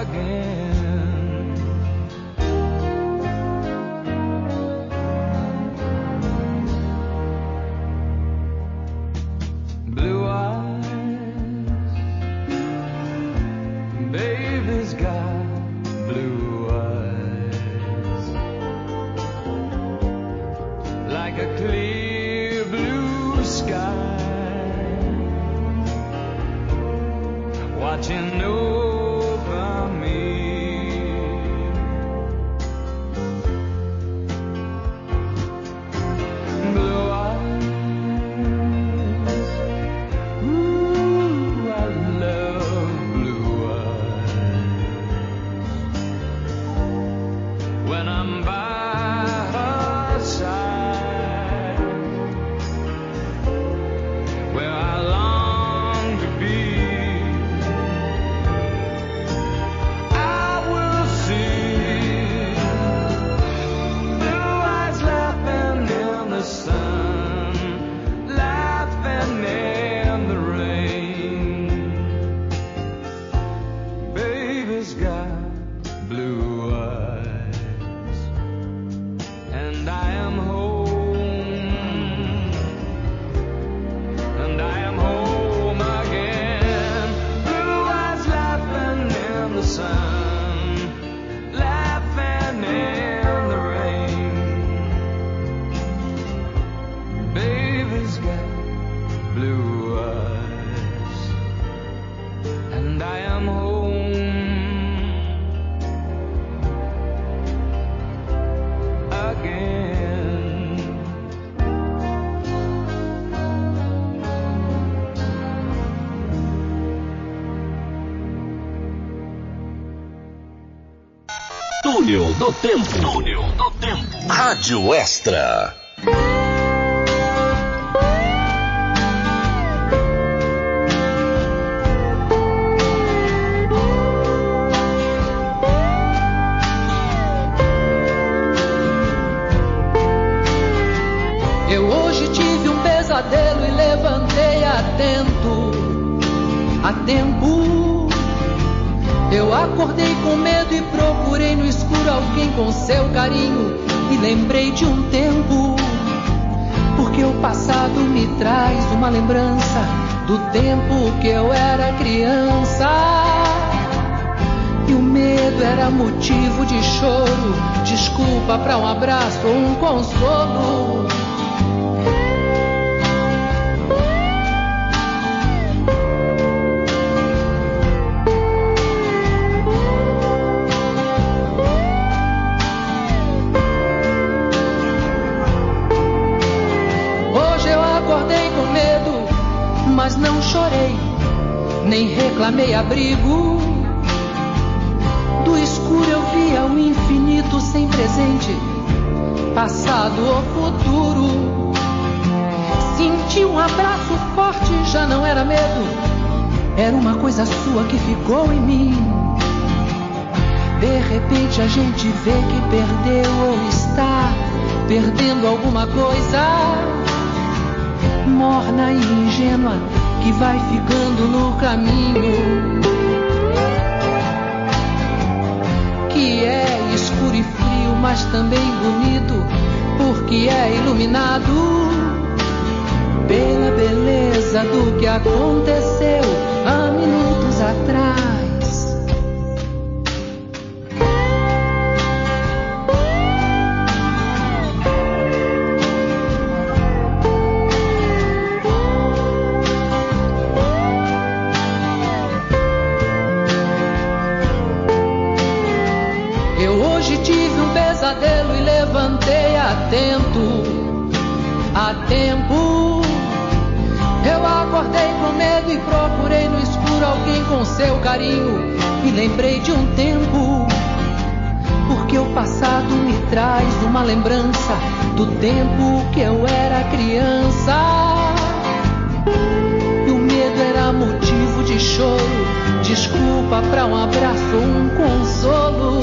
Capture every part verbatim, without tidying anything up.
Túnel do Tempo. Túnel do Tempo. Rádio Extra. Eu hoje tive um pesadelo e levantei atento, a tempo. Eu acordei com medo e procurei no escuro alguém com seu carinho. E lembrei de um tempo, porque o passado me traz uma lembrança do tempo que eu era criança. E o medo era motivo de choro, desculpa pra um abraço ou um consolo. Mas não chorei, nem reclamei abrigo. Do escuro eu via o infinito sem presente, passado ou futuro. Senti um abraço forte, já não era medo, era uma coisa sua que ficou em mim. De repente a gente vê que perdeu ou está perdendo alguma coisa morna e ingênua que vai ficando no caminho, que é escuro e frio, mas também bonito, porque é iluminado pela beleza do que aconteceu há minutos atrás. E levantei atento, a tempo. Eu acordei com medo e procurei no escuro alguém com seu carinho. E lembrei de um tempo, porque o passado me traz uma lembrança do tempo que eu era criança. E o medo era motivo de choro, desculpa pra um abraço ou um consolo.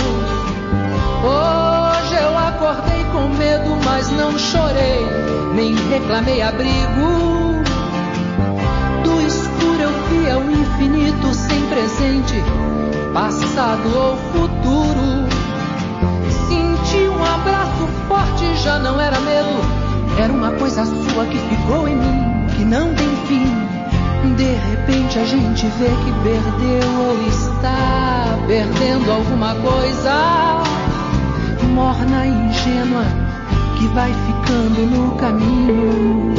Hoje eu acordei com medo, mas não chorei, nem reclamei abrigo. Do escuro eu via o infinito sem presente, passado ou futuro. Senti um abraço forte, já não era medo, era uma coisa sua que ficou em mim, que não tem fim. De repente a gente vê que perdeu ou está perdendo alguma coisa, morna e ingênua, que vai ficando no caminho,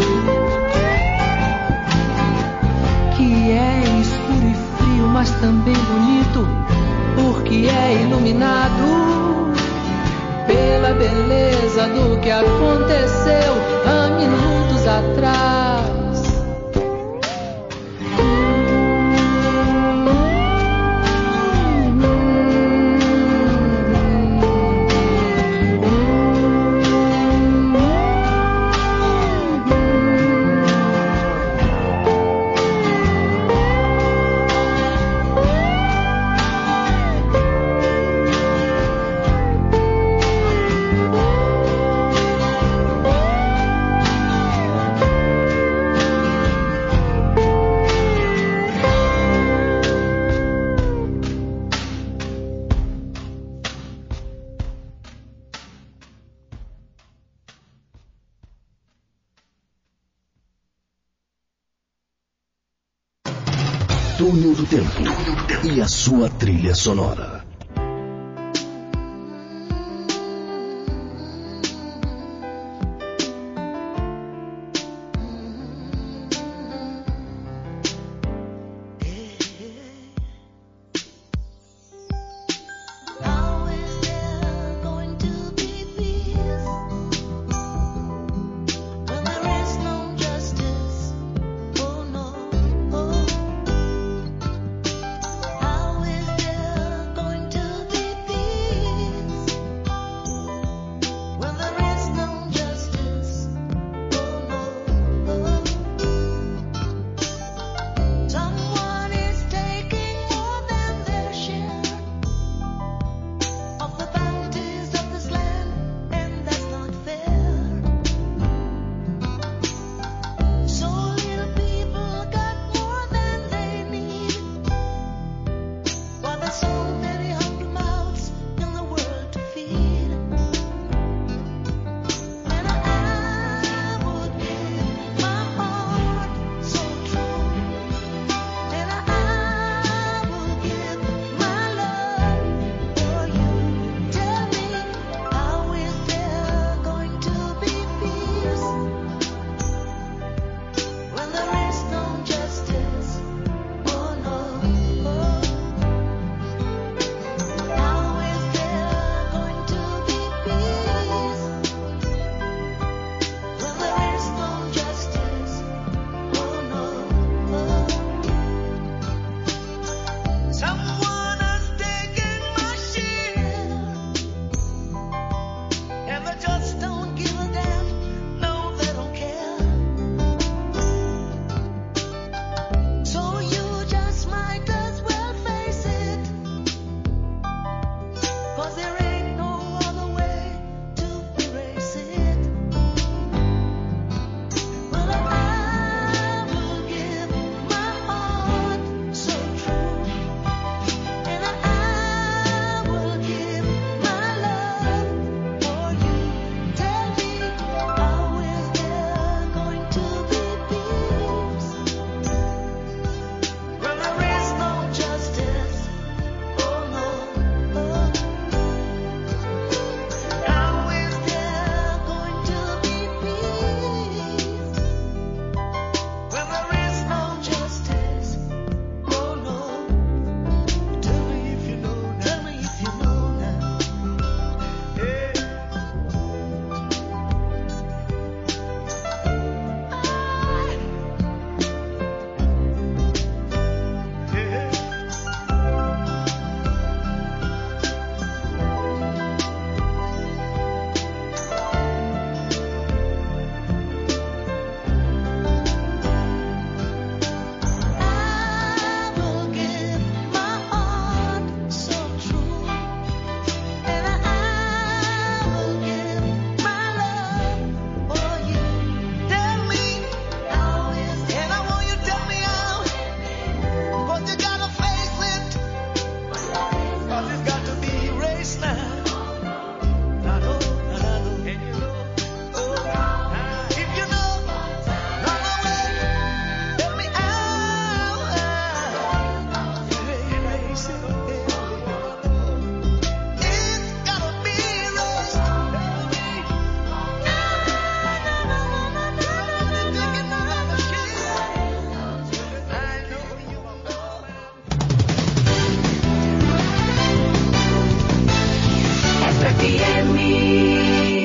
que é escuro e frio, mas também bonito, porque é iluminado pela beleza do que aconteceu há minutos atrás. Túnel do Tempo e a sua trilha sonora. Going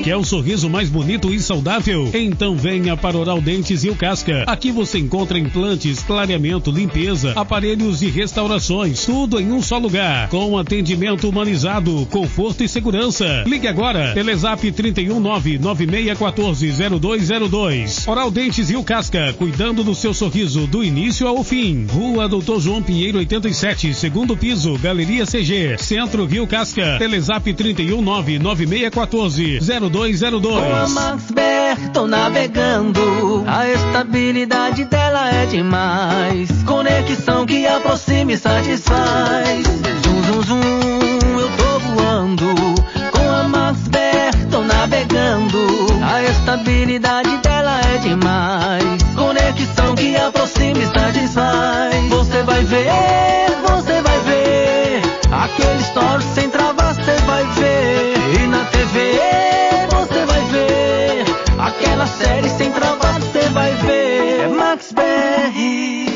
Quer um sorriso mais bonito e saudável? Então venha para Oral Dentes Rio Casca. Aqui você encontra implantes, clareamento, limpeza, aparelhos e restaurações. Tudo em um só lugar. Com atendimento humanizado, conforto e segurança. Ligue agora. Telezap trinta e um nove nove seis um quatro zero dois zero dois. Oral Dentes Rio Casca. Cuidando do seu sorriso do início ao fim. Rua Doutor João Pinheiro oitenta e sete, segundo piso, Galeria C G, Centro Rio Casca. Telezap trinta e um nove nove seis um quatro zero dois zero dois. Com a Maxbet tô navegando, a estabilidade dela é demais. Conexão que aproxima e satisfaz. Zum, zum, zum, eu tô voando. Com a Maxbet tô navegando, a estabilidade dela é demais. Conexão que aproxima e satisfaz. Você vai ver, você vai ver aquele story sem travar, você vai ver. E na T V você vai ver aquela série sem travar, você vai ver. É Maxbet.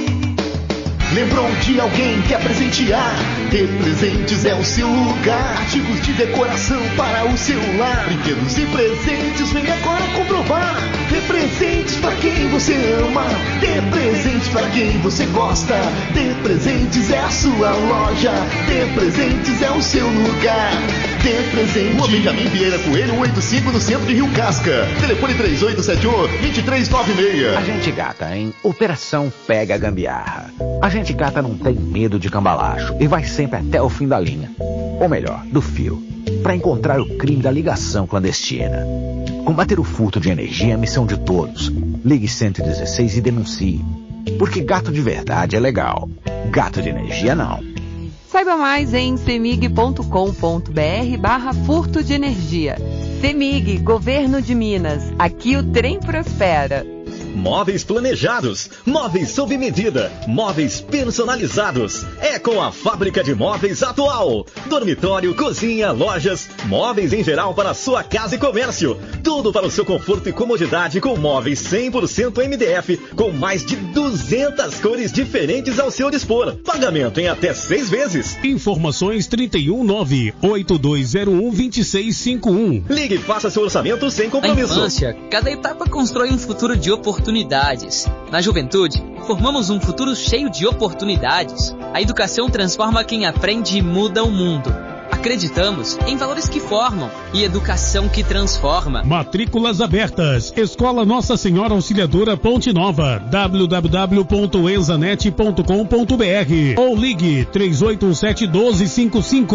Lembrou de alguém que quer presentear? De Presentes é o seu lugar. Artigos de decoração para o celular, brinquedos e presentes, vem agora comprovar. Dê presentes para quem você ama, dê presentes para quem você gosta. Dê Presentes é a sua loja, Dê Presentes é o seu lugar. Dê Presente. Rua Benjamin Vieira Coelho oitenta e cinco, no centro de Rio Casca. Telefone três oito sete um, dois três nove seis. A gente gata em Operação Pega a Gambiarra. A gente gata não tem medo de cambalacho e vai sempre até o fim da linha, ou melhor, do fio, para encontrar o crime da ligação clandestina. Combater o furto de energia é a missão de todos. Ligue cento e dezesseis e denuncie. Porque gato de verdade é legal, gato de energia não. Saiba mais em semig ponto com ponto br barra furto de energia. Semig, Governo de Minas. Aqui o trem prospera. Móveis planejados, móveis sob medida, móveis personalizados. É com a Fábrica de Móveis Atual. Dormitório, cozinha, lojas, móveis em geral para sua casa e comércio. Tudo para o seu conforto e comodidade com móveis cem por cento M D F, com mais de duzentas cores diferentes ao seu dispor. Pagamento em até seis vezes. Informações trinta e um nove oito dois zero um dois seis cinco um. Ligue e faça seu orçamento sem compromisso. Na infância, cada etapa constrói um futuro de oportunidades. Na juventude, formamos um futuro cheio de oportunidades. A educação transforma quem aprende e muda o mundo. Acreditamos em valores que formam e educação que transforma. Matrículas abertas. Escola Nossa Senhora Auxiliadora Ponte Nova. w w w ponto enzanet ponto com ponto br ou ligue três oito um sete um dois cinco cinco.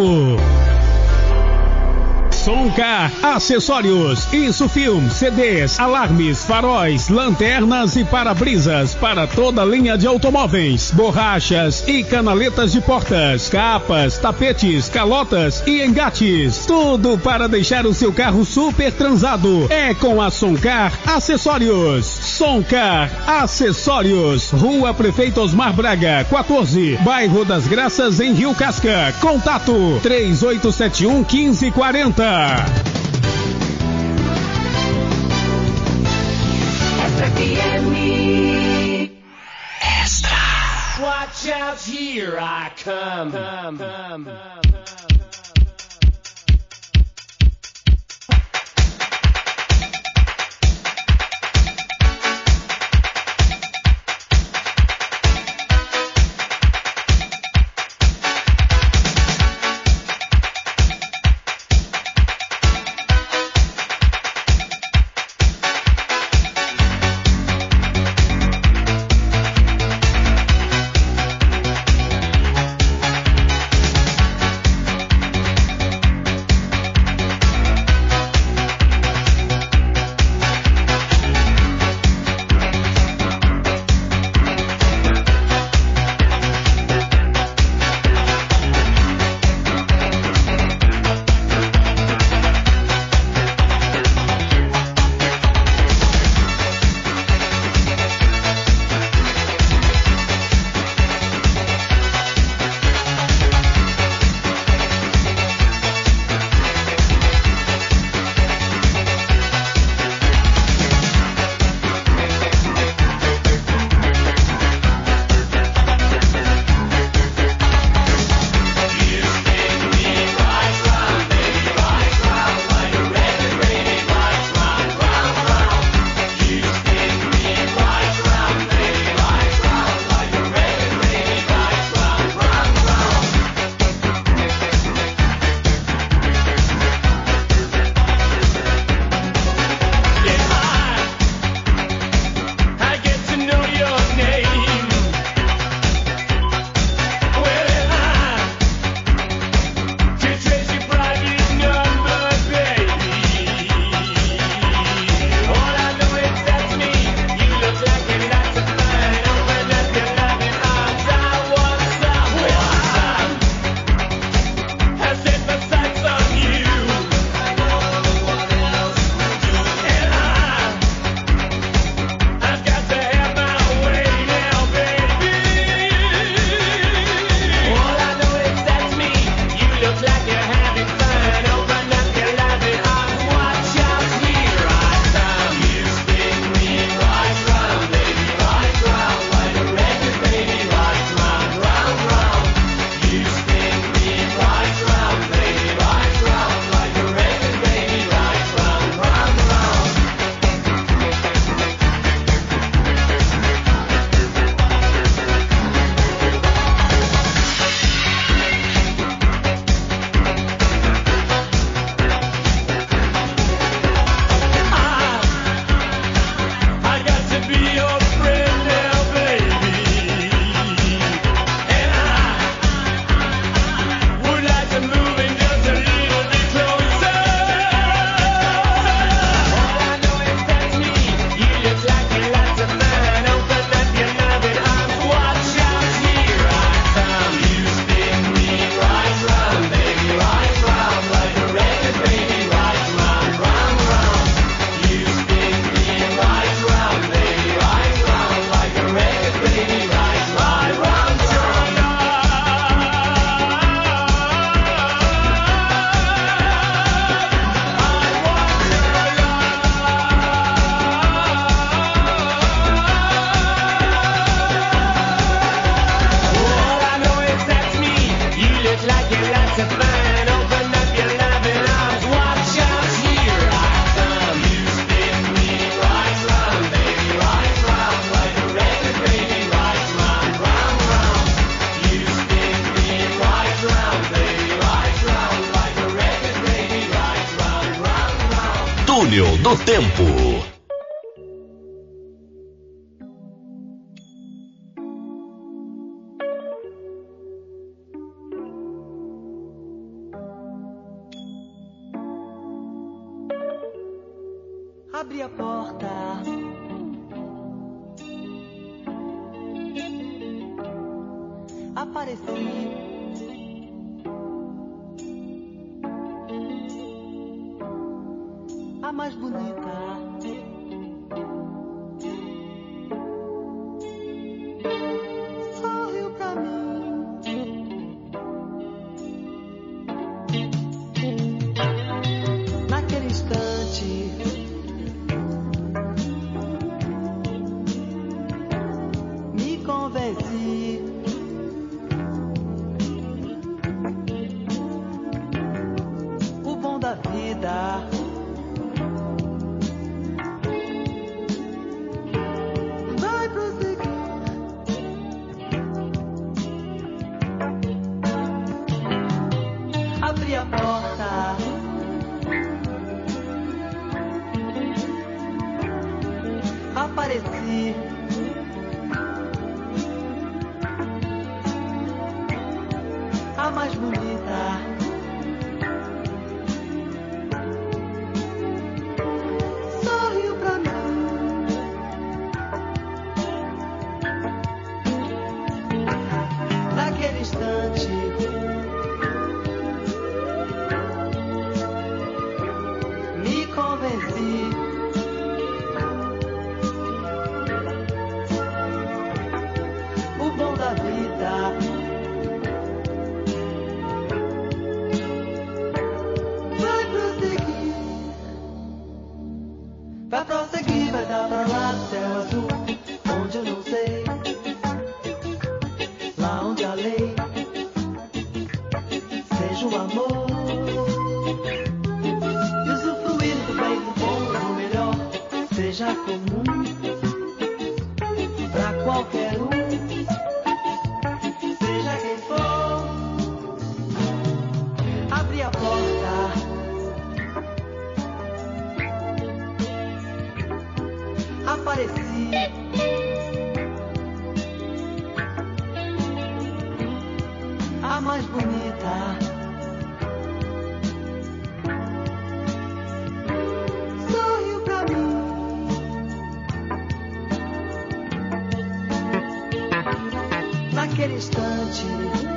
Soncar Acessórios, Insufilm, C Ds, alarmes, faróis, lanternas e para-brisas para toda a linha de automóveis, borrachas e canaletas de portas, capas, tapetes, calotas e engates. Tudo para deixar o seu carro super transado. É com a Soncar Acessórios. Soncar Acessórios, Rua Prefeito Osmar Braga, quatorze, Bairro das Graças, em Rio Casca. Contato três oito sete um, um cinco quatro zero. Extra. Watch out, here I come. come, come, come. Túnel do Tempo. Abri a porta, apareci, a mais bonita, sorriu pra mim, naquele instante. Convenci, o bom da vida vai prosseguir. Abri a porta, apareci. A mais bonita, sorriu pra mim, naquele instante, me convenci, o bom da vida vai prosseguir, vai dar pra lá do céu azul, onde eu não sei, lá onde a lei seja o amor, e usufruir do bem, do bom e do melhor, seja comum pra qualquer um, seja quem for. Abri a porta, apareci, a mais bonita, sorriu pra mim, naquele instante,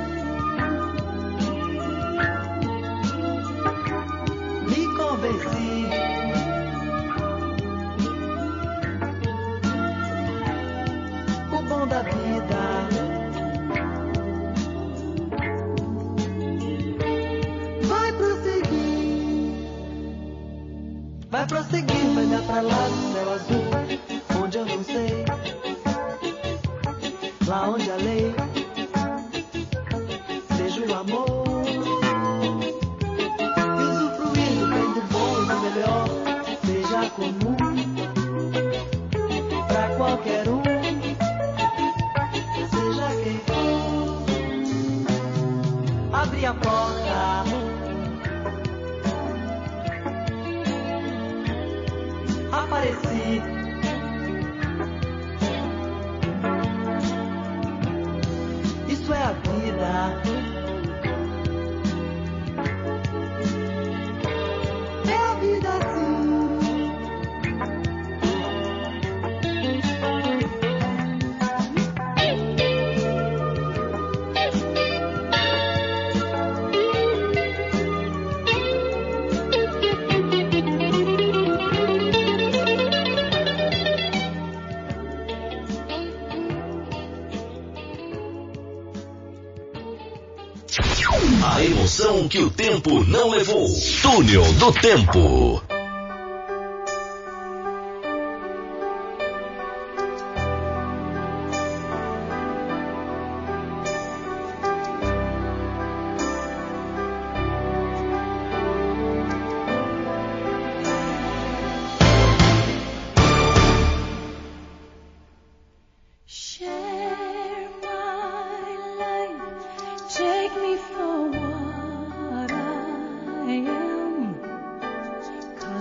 me convenci, da vida vai prosseguir, vai prosseguir, vai dar pra lá do céu azul, onde eu não sei, lá onde a lei seja o amor, e usufruir do bem, do bom e do melhor, seja comum pra qualquer um. Abri a porta, apareci, isso é a vida, é a vida assim. A emoção que o tempo não levou. Túnel do Tempo. For what I am,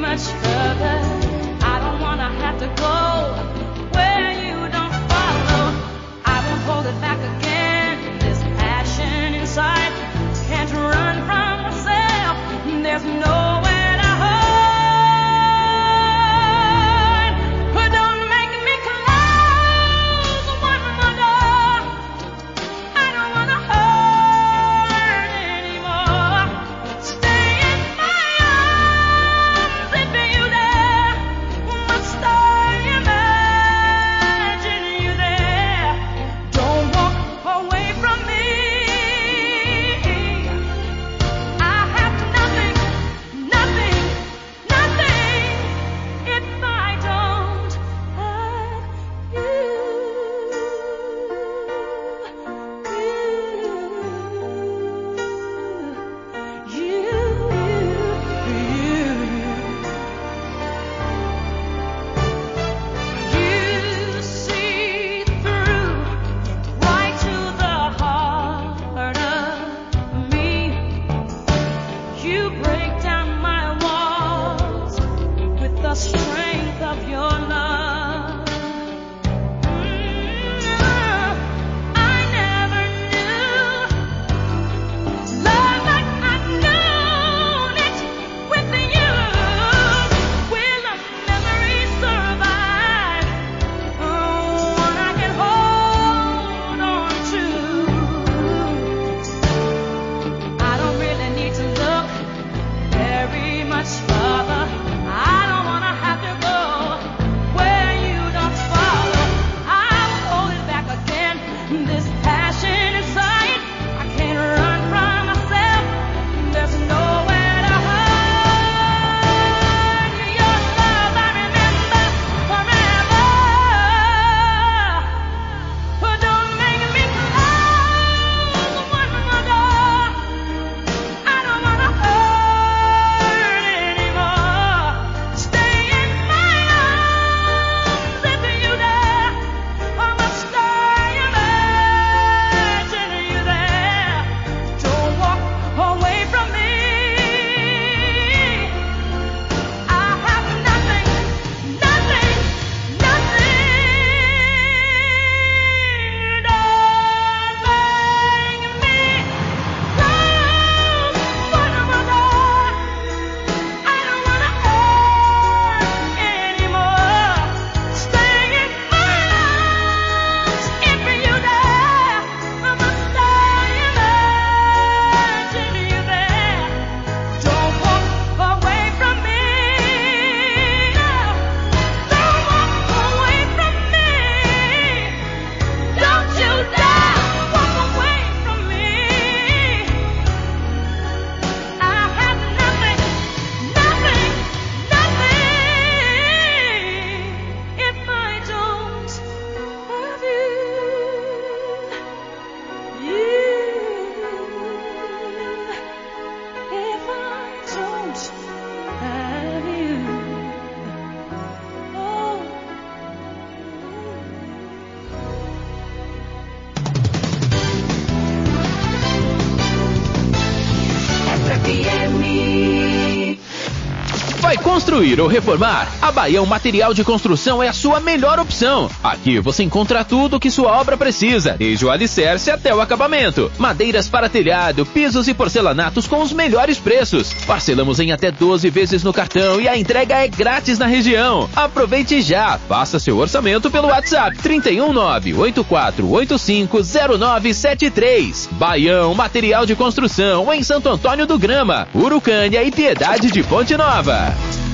much further. I don't wanna have to go where you don't follow. I won't hold it back again. This passion inside can't run from myself. There's nowhere to hide. But don't make me close one more door. I don't wanna hurt anymore. Stay in my arms if you dare. Must I imagine you there? Don't walk away from me. I have nothing, nothing, nothing if I don't have you. You, you, you, you see through right to the heart of me. You break down my walls with the strength of your love. Mm, I never knew love like I've known it with you. Will the memory survive? Oh, one I can hold on to. I don't really need to look very much further. I don't wanna have to go where you don't follow. I'll hold it back again. This passion inside, I can't run from myself. There's nowhere to hide. Your love I remember forever. But don't make me close one more door. I don't wanna hurt anymore. Stay in my arms if you dare. Or must I imagine you there? Don't walk away from me. I have nothing, nothing, nothing. Don't make me close one more door. I don't wanna hurt anymore. Stay in my arms if you dare. Or must I imagine you there? Don't walk away from me. Don't walk away from me. Don't you dare walk away from me. I have nothing, nothing, nothing if I don't have you. You, if I don't have you. Oh. Vai construir ou reformar? A Baião Material de Construção é a sua melhor opção. Aqui você encontra tudo o que sua obra precisa, desde o alicerce até o acabamento. Madeiras para telhado, pisos e porcelanatos com os melhores preços. Parcelamos em até doze vezes no cartão e a entrega é grátis na região. Aproveite já, faça seu orçamento pelo WhatsApp trinta e um nove, oito quatro oito cinco, zero nove sete três. Baião Material de Construção em Santo Antônio do Grama, Urucânia e Piedade de Ponte Nova.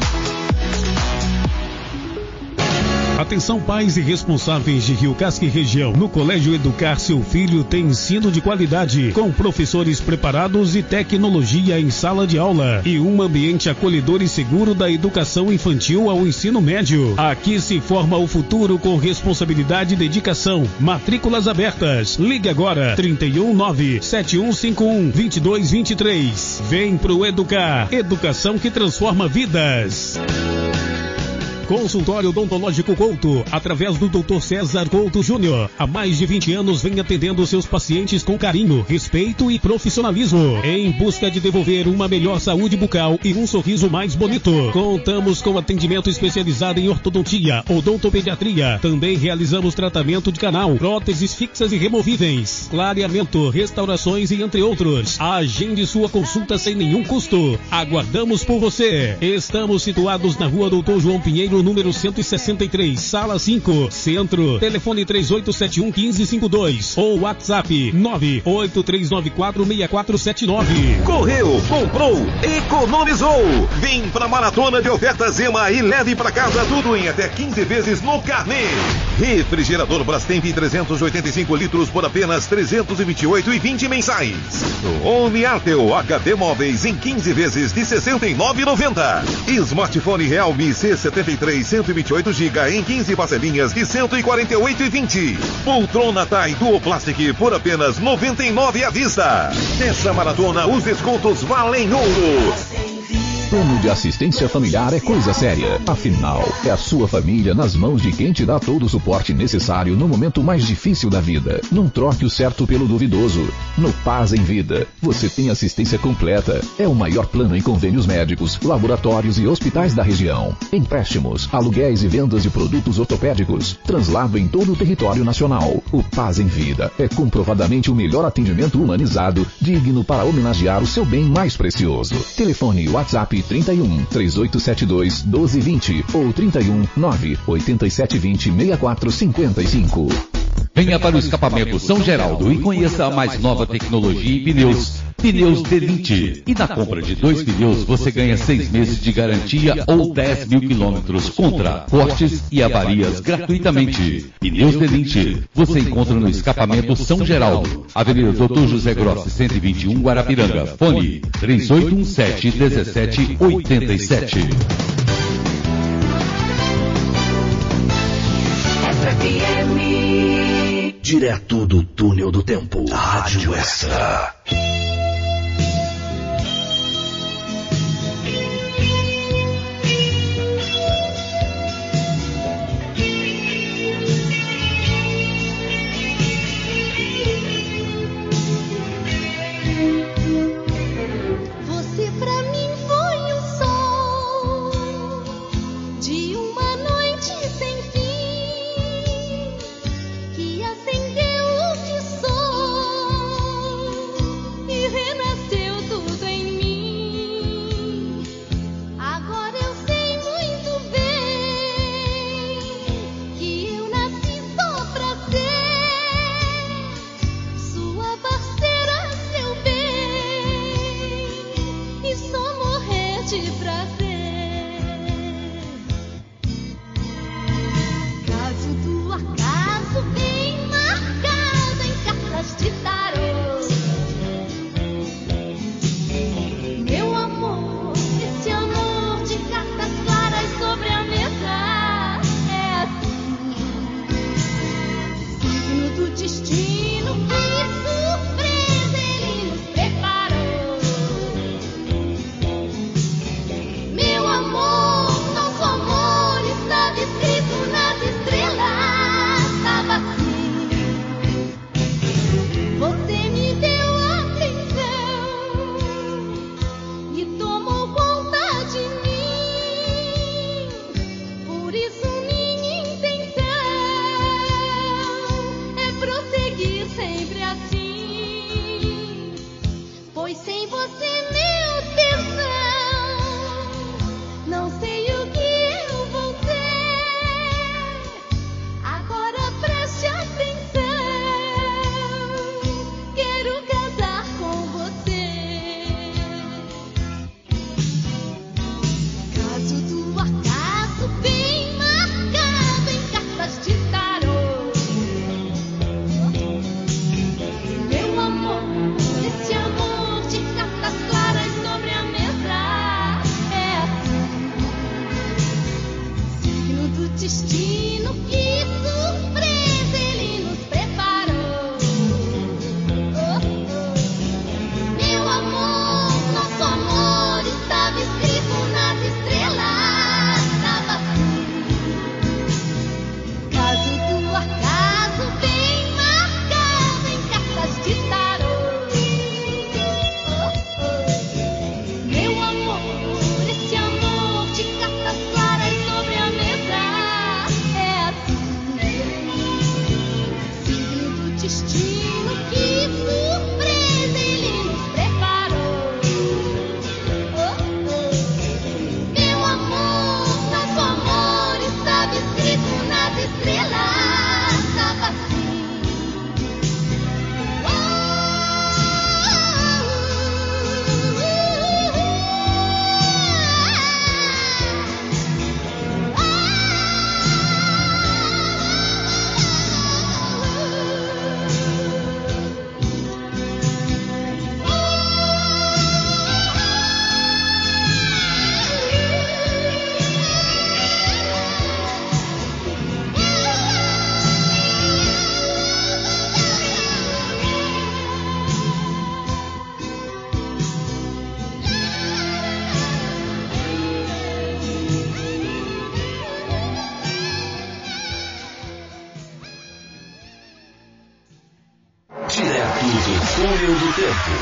Atenção pais e responsáveis de Rio Casca e região. No Colégio Educar seu filho tem ensino de qualidade, com professores preparados e tecnologia em sala de aula e um ambiente acolhedor e seguro da educação infantil ao ensino médio. Aqui se forma o futuro com responsabilidade e dedicação. Matrículas abertas. Ligue agora trinta e um nove, sete um cinco um, dois dois dois três. Vem pro Educar. Educação que transforma vidas. Consultório Odontológico Couto, através do doutor César Couto Júnior. Há mais de vinte anos vem atendendo seus pacientes com carinho, respeito e profissionalismo, em busca de devolver uma melhor saúde bucal e um sorriso mais bonito. Contamos com atendimento especializado em ortodontia, odontopediatria. Também realizamos tratamento de canal, próteses fixas e removíveis, clareamento, restaurações e entre outros. Agende sua consulta sem nenhum custo. Aguardamos por você. Estamos situados na rua Doutor João Pinheiro, número cento e sessenta e três, sala cinco, Centro. Telefone três oito sete um, um cinco cinco dois ou WhatsApp nove oito três nove quatro, seis quatro sete nove. Correu, comprou, economizou. Vem pra Maratona de Ofertas Zema e leve pra casa tudo em até quinze vezes no carnê. Refrigerador Brastemp trezentos e oitenta e cinco litros por apenas trezentos e vinte e oito reais e vinte mensais. Home Artel H D Móveis em quinze vezes de sessenta e nove reais e noventa. Smartphone Realme C setenta e três cento e vinte e oito gigabytes em quinze parcelinhas de cento e quarenta e oito reais e vinte. Poltrona Tai Duo Plastic por apenas noventa e nove reais à vista. Nessa maratona os descontos valem ouro. Plano de assistência familiar é coisa séria. Afinal, é a sua família nas mãos de quem te dá todo o suporte necessário no momento mais difícil da vida. Não troque o certo pelo duvidoso. No Paz em Vida, você tem assistência completa. É o maior plano em convênios médicos, laboratórios e hospitais da região. Empréstimos, aluguéis e vendas de produtos ortopédicos. Translado em todo o território nacional. O Paz em Vida é comprovadamente o melhor atendimento humanizado, digno para homenagear o seu bem mais precioso. Telefone WhatsApp trinta e um, três oito sete dois, doze vinte ou trinta e um, nove oito sete dois zero, seis quatro cinco cinco. Venha para o escapamento São Geraldo e conheça a mais nova tecnologia em pneus. Pneus Delinte. E na compra de dois pneus você ganha seis meses de garantia ou dez mil quilômetros contra cortes e avarias gratuitamente. Pneus Delinte. Você encontra no escapamento São Geraldo, Avenida doutor José Grossi, cento e vinte e um, Guarapiranga. Fone três oito um sete, um sete oito sete. Direto do Túnel do Tempo. Rádio Extra. Você pra mim foi o sol de uma noite sem fim que acendeu o que sou.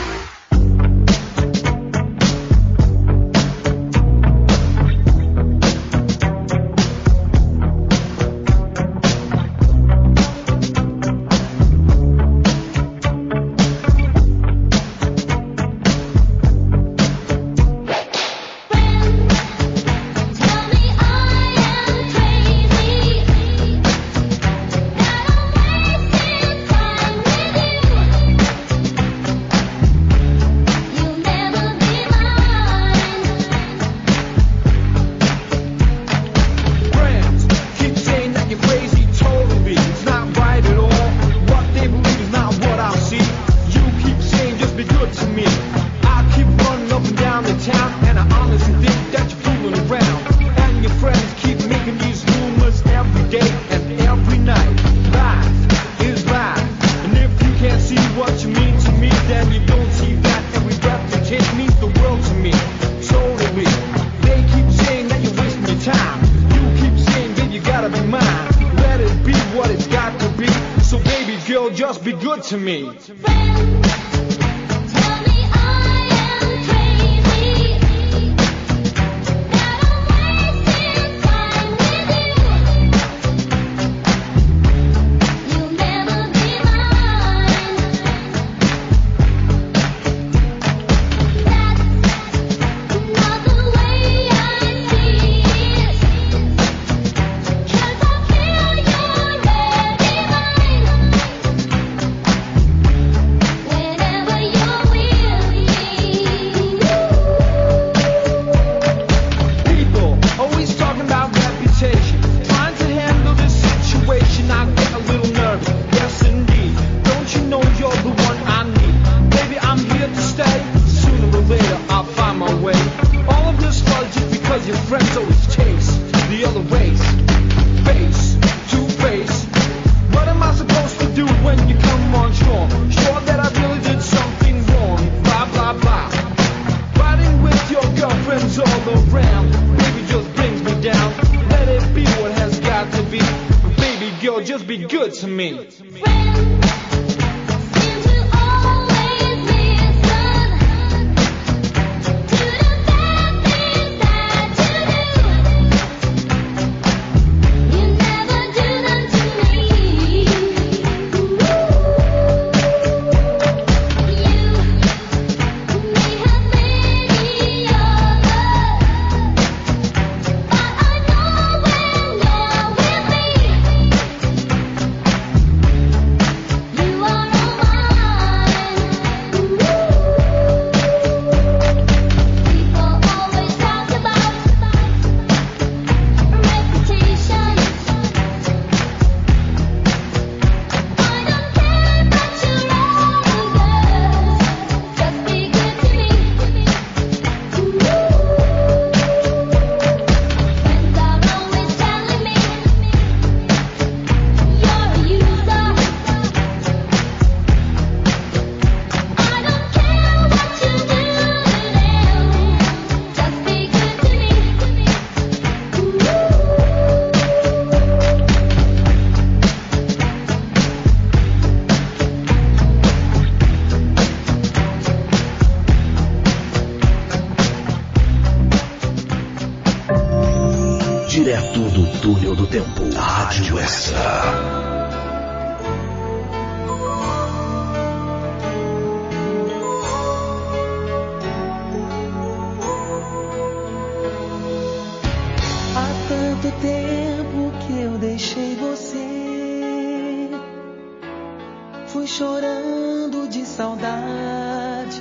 To me. Direto do túnel do tempo. Rádio Extra. Há tanto tempo que eu deixei você, fui chorando de saudade.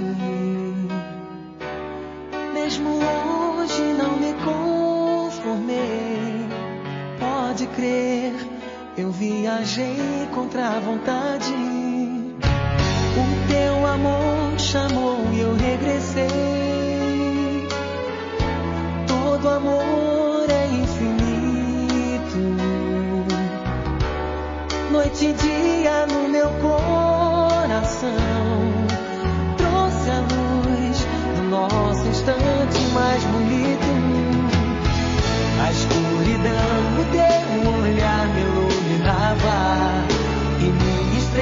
Mesmo hoje não me conformei. Pode crer, eu viajei contra a vontade. O teu amor chamou e eu regressei. Todo amor é infinito. Noite e dia no meu coração. Trouxe a luz do nosso instante mais bonito. A escuridão, o teu olhar me iluminava e minha estrela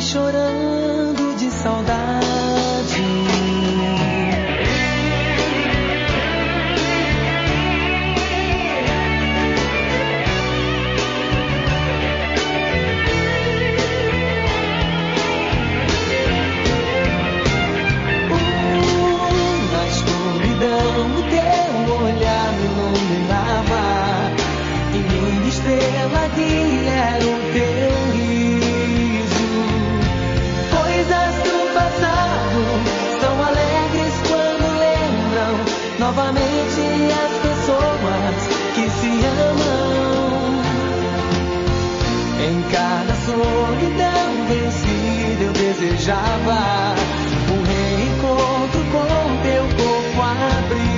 chorando de saudade. O teu olhar me iluminava, e minha estrela guia era o teu riso. Coisas do passado são alegres quando lembram novamente as pessoas que se amam. Em cada solidão vencida eu desejava um reencontro com teu corpo abrigo.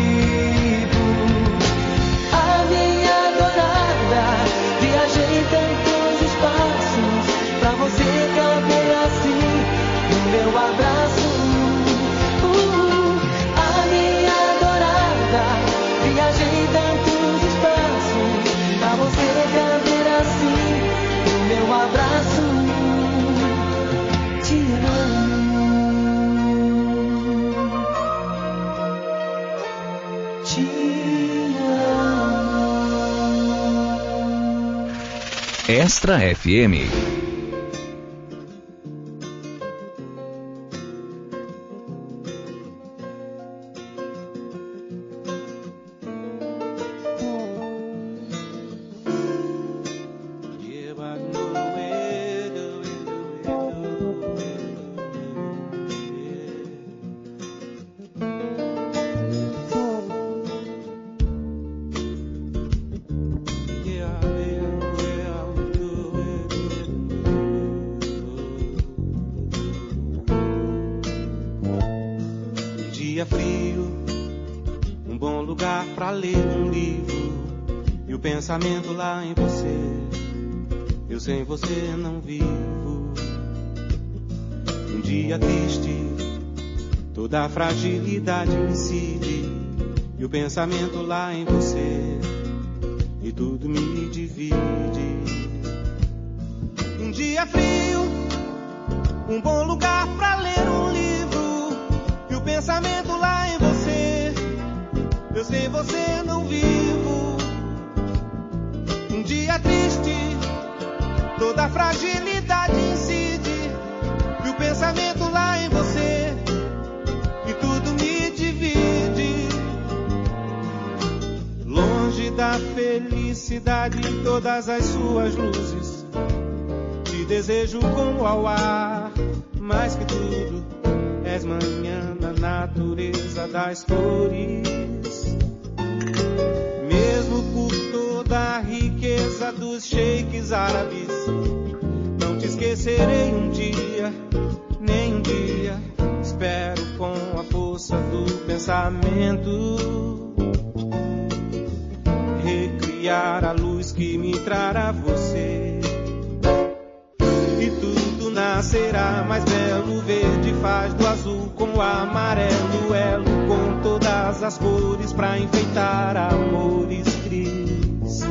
A minha adorada, viajei tantos espaços pra você caber assim no meu abraço. Uh, a minha adorada, viajei tantos espaços pra você caber assim no meu abraço. Te amo. Extra F M. Pensamento lá em você, eu sem você não vivo. Um dia triste, toda a fragilidade incide, e o pensamento lá em você, e tudo me divide. Um dia frio, um bom lugar pra ler um livro, e o pensamento lá em você, eu sem você não vivo. Um dia triste, toda a fragilidade incide, e o pensamento lá em você, e tudo me divide. Longe da felicidade em todas as suas luzes, te desejo como ao ar, mais que tudo, és manhã na natureza das flores. Mesmo por toda a riqueza dos sheiks árabes, não te esquecerei um dia, nem um dia. Espero com a força do pensamento recriar a luz que me trará você, e tudo nascerá mais belo. Verde faz do azul com o amarelo, elo com todas as cores pra enfeitar amores cris.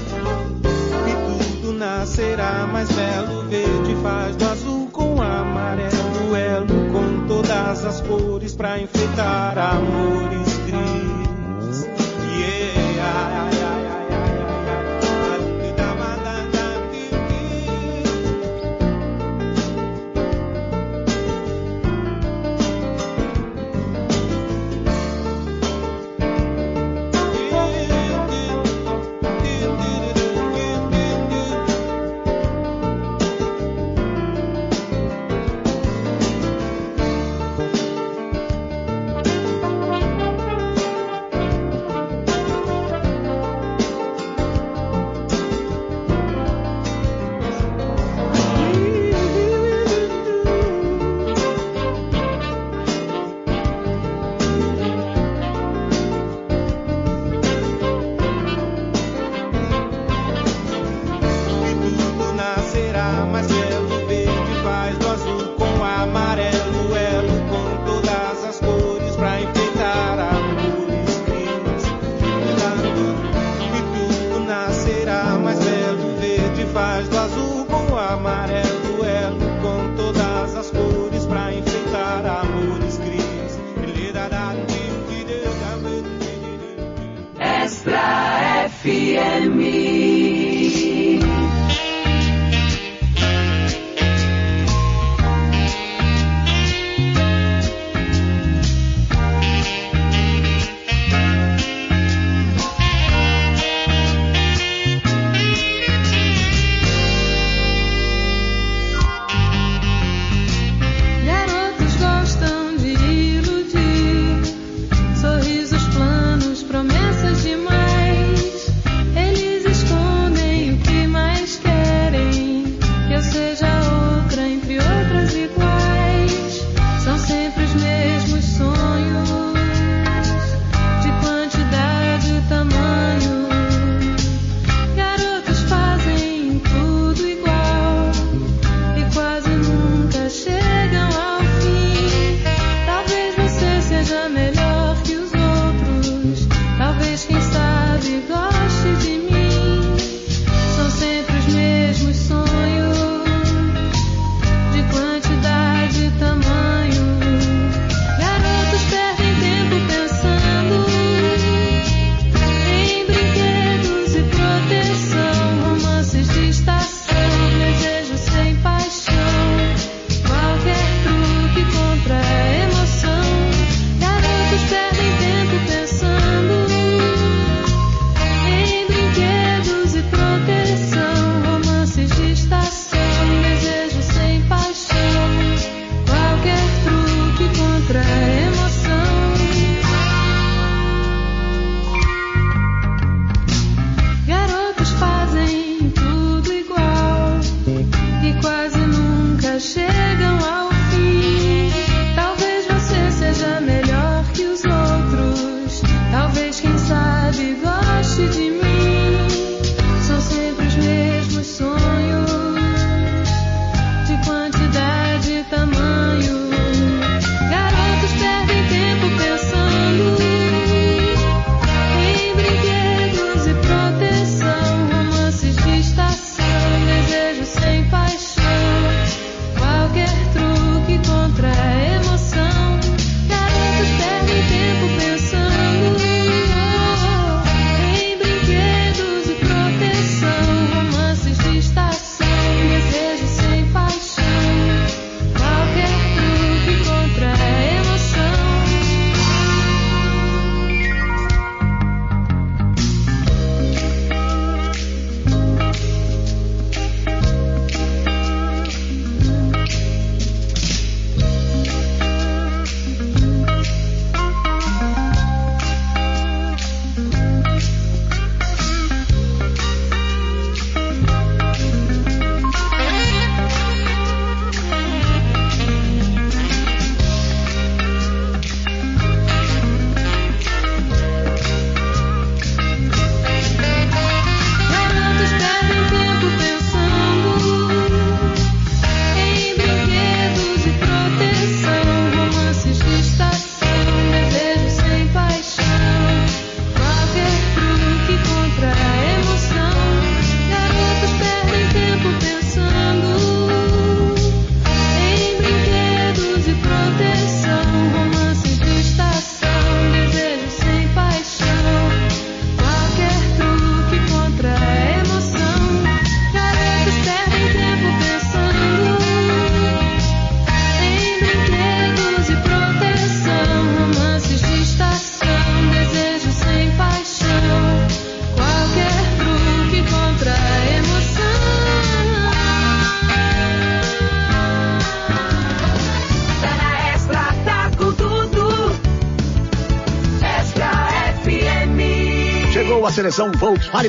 E tudo nascerá mais belo. Verde faz do azul com o amarelo, elo com todas as cores pra enfeitar amores cris. Yeah. seleção Volkswagen.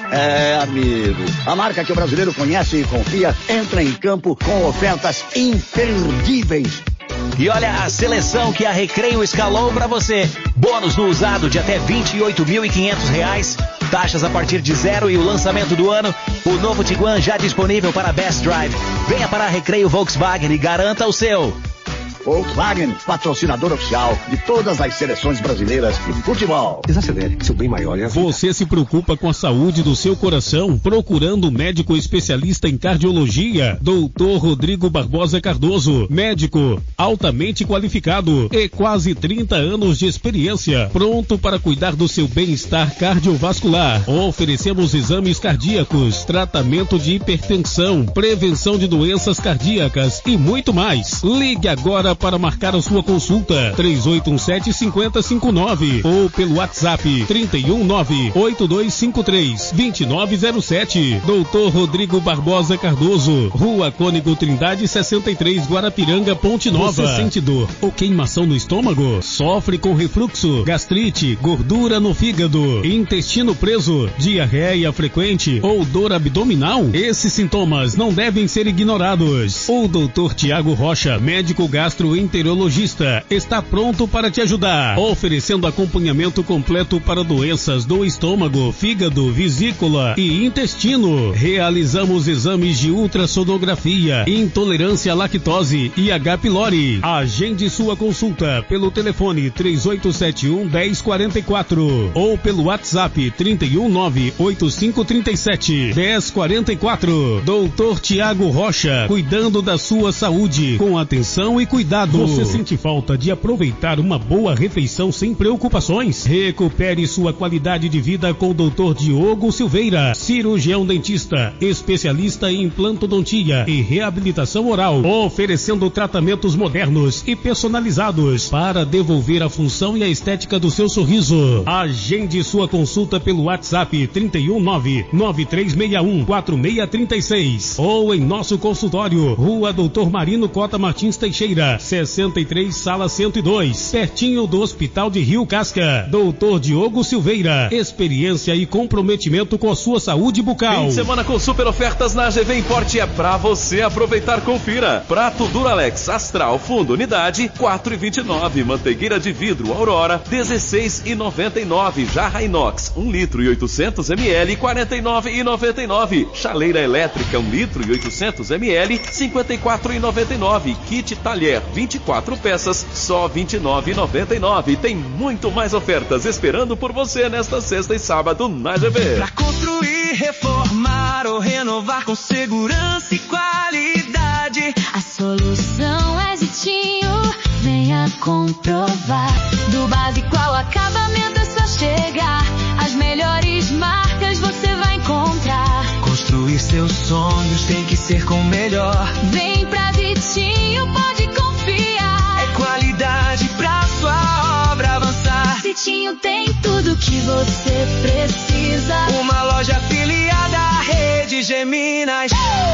É, amigo, a marca que o brasileiro conhece e confia entra em campo com ofertas imperdíveis. E olha a seleção que a Recreio escalou para você. Bônus no usado de até vinte e oito mil e quinhentos reais. Taxas a partir de zero e o lançamento do ano. O novo Tiguan já disponível para Best Drive. Venha para a Recreio Volkswagen e garanta o seu. Volkswagen, patrocinador oficial de todas as seleções brasileiras de futebol. Desacelere, seu bem maior é a vida. Você se preocupa com a saúde do seu coração, procurando um médico especialista em cardiologia? doutor Rodrigo Barbosa Cardoso, médico altamente qualificado e quase trinta anos de experiência, pronto para cuidar do seu bem-estar cardiovascular. Oferecemos exames cardíacos, tratamento de hipertensão, prevenção de doenças cardíacas e muito mais. Ligue agora para marcar a sua consulta, três oito um sete, cinco zero cinco nove ou pelo WhatsApp trinta e um, nove oito dois cinco três, dois nove zero sete. doutor Rodrigo Barbosa Cardoso, Rua Cônigo Trindade sessenta e três, Guarapiranga, Ponte Nova. Você sente dor ou queimação no estômago? Sofre com refluxo, gastrite, gordura no fígado, intestino preso, diarreia frequente ou dor abdominal? Esses sintomas não devem ser ignorados. O doutor Tiago Rocha, médico gastro gastroenterologista, está pronto para te ajudar, oferecendo acompanhamento completo para doenças do estômago, fígado, vesícula e intestino. Realizamos exames de ultrassonografia, intolerância à lactose e H. pylori. Agende sua consulta pelo telefone três oito sete um, um zero quatro quatro ou pelo WhatsApp trinta e um, nove oito cinco três sete, um zero quatro quatro. doutor Tiago Rocha, cuidando da sua saúde com atenção e cuidado. Você sente falta de aproveitar uma boa refeição sem preocupações? Recupere sua qualidade de vida com o doutor Diogo Silveira, cirurgião dentista, especialista em implantodontia e reabilitação oral, oferecendo tratamentos modernos e personalizados para devolver a função e a estética do seu sorriso. Agende sua consulta pelo WhatsApp trinta e um, nove nove três seis um, quatro seis três seis ou em nosso consultório, Rua Doutor Marino Cota Martins Teixeira, sessenta e três, sala cento e dois, pertinho do Hospital de Rio Casca. doutor Diogo Silveira, experiência e comprometimento com a sua saúde bucal. Fim de semana com super ofertas na G V Import é pra você aproveitar. Confira: prato Duralex Astral Fundo Unidade quatro e vinte e nove, manteigueira de vidro Aurora dezesseis e noventa e nove, jarra inox um litro e oitocentos mililitros quarenta e nove e noventa e nove, chaleira elétrica um litro e oitocentos mililitros cinquenta e quatro e noventa e nove, kit talher vinte e quatro peças, só vinte e nove e noventa e nove. Tem muito mais ofertas esperando por você nesta sexta e sábado na G V. Pra construir, reformar ou renovar com segurança e qualidade, a solução é Zitinho, venha comprovar. Do básico ao acabamento é só chegar, as melhores marcas você vai encontrar. Construir seus sonhos tem que ser com o melhor. Vem pra Zitinho, pode confiar. É qualidade pra sua obra avançar. Zitinho tem tudo que você precisa. Uma loja afiliada à Rede Geminas.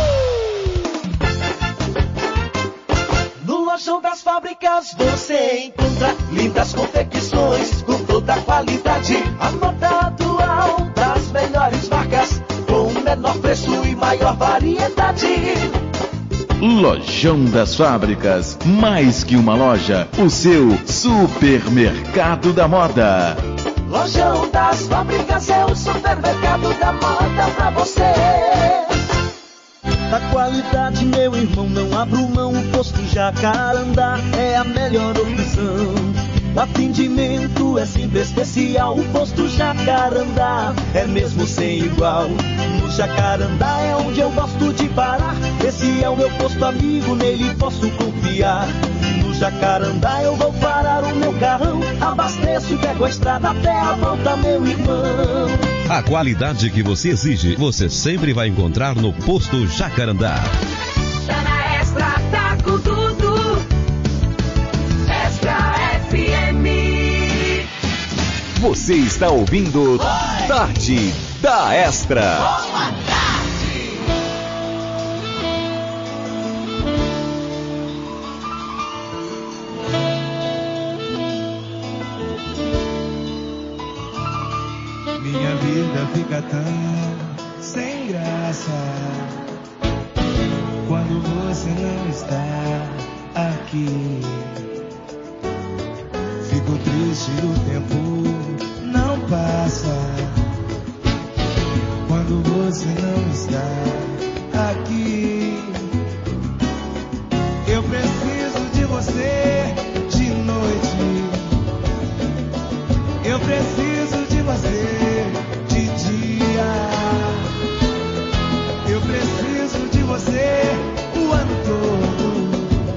No Lojão das Fábricas você encontra lindas confecções com toda a qualidade. A moda atual das melhores marcas, com o menor preço e maior variedade. Lojão das Fábricas, mais que uma loja, o seu supermercado da moda. Lojão das Fábricas é o supermercado da moda pra você. Da qualidade, meu irmão, não abro mão. O posto Jacarandá é a melhor opção. O atendimento é sempre especial. O posto Jacarandá é mesmo sem igual. No Jacarandá é onde eu gosto de parar. Esse é o meu posto amigo, nele posso confiar. No Jacarandá eu vou parar o meu carrão. Abasteço e pego a estrada até a volta, meu irmão. A qualidade que você exige, você sempre vai encontrar no posto Jacarandá. Tá na Extra, tá com tudo. Extra F M. Você está ouvindo Oi. Tarde da Extra. Boa tarde. Minha vida você não está aqui. Fico triste, o tempo não passa quando você não está aqui. Eu preciso de você de noite. Eu preciso de você de dia. Eu preciso de você o ano todo.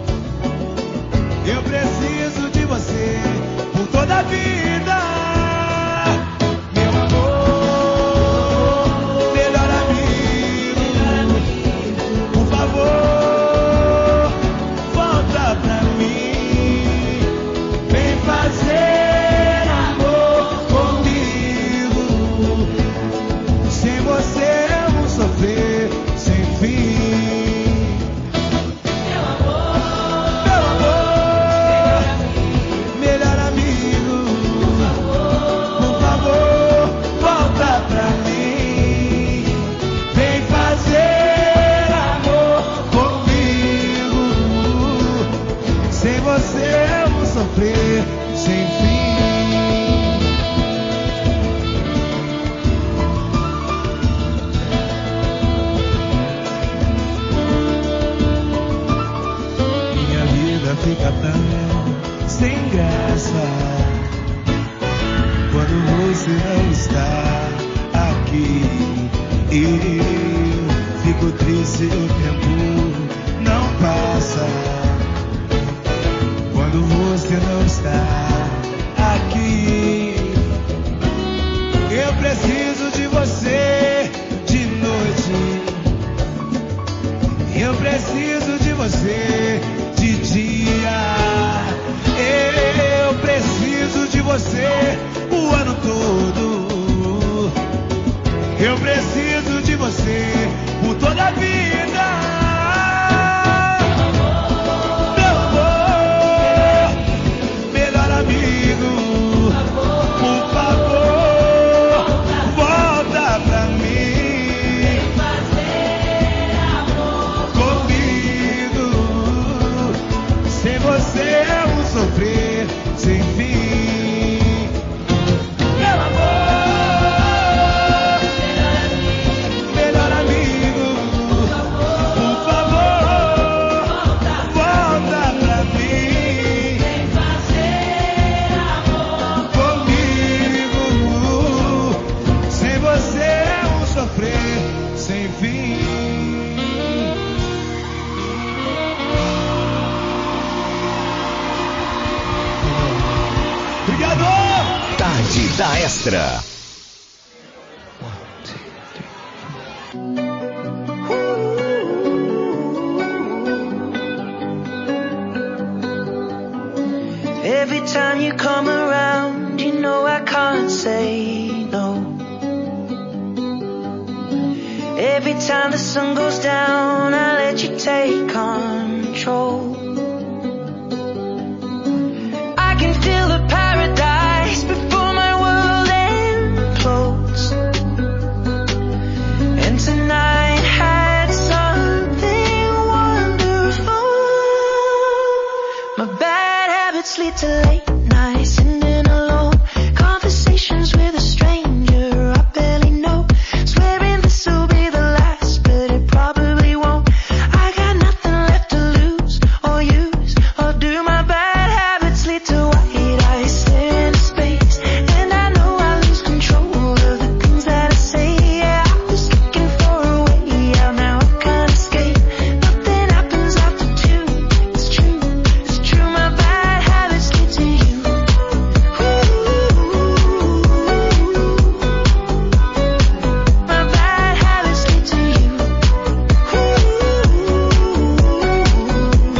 Eu preciso de você por toda a vida. Meu amor, melhor amigo, por favor, volta pra mim. Vem fazer amor comigo. Sem você eu vou sofrer sem fim. Meu amor, meu amor, melhor amigo, por favor, volta pra mim. Vem fazer amor comigo. Sem você eu vou sofrer sem fim. Minha vida fica tão sem graça quando você não está aqui. Eu fico triste, o tempo não passa quando você não está aqui. Eu preciso de você de noite. Eu preciso de você de dia. Eu preciso de você o ano todo. Eu preciso de você por toda a vida. Meu amor, melhor amigo, por favor, volta pra mim. Comigo. Sem você eu vou sofrer sem fim. Meu amor, melhor amigo, por favor, volta pra mim. Comigo. Sem você eu vou sofrer sem fim. Obrigado! Tarde da Extra. Every time you come around, you know I can't say no. Every time the sun goes down, I let you take control. I can feel the paradise before my world implodes. And tonight had something wonderful. My bad habits lead to late